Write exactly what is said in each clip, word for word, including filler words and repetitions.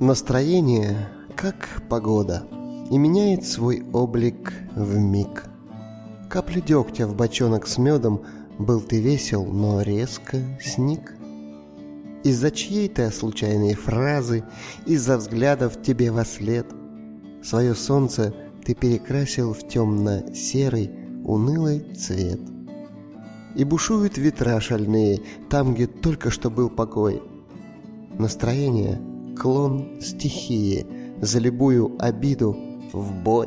Настроение, как погода, и меняет свой облик вмиг. Капля дегтя в бочонок с медом, был ты весел, но резко сник. Из-за чьей-то случайной фразы, из-за взглядов тебе вослед, свое солнце ты перекрасил в темно-серый, унылый цвет. И бушуют ветра шальные там, где только что был покой. Настроение — клон стихии, за любую обиду в бой.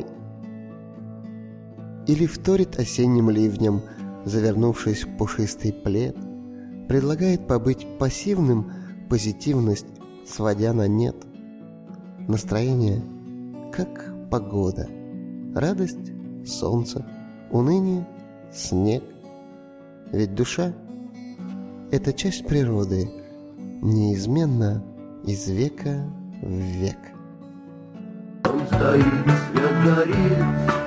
Или вторит осенним ливнем, завернувшись в пушистый плед, предлагает побыть пассивным, позитивность сводя на нет. Настроение, как погода, радость — солнце, уныние — снег. Ведь душа — это часть природы, неизменно из века в век. Он стоит, свет горит,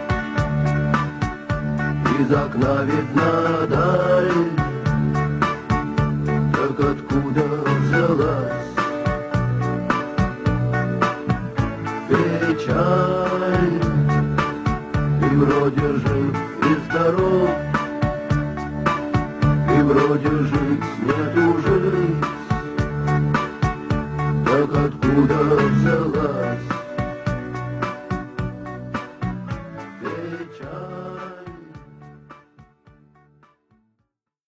из окна видна даль. Так откуда взялась печаль? И вроде жив и здоров, и вроде жить нету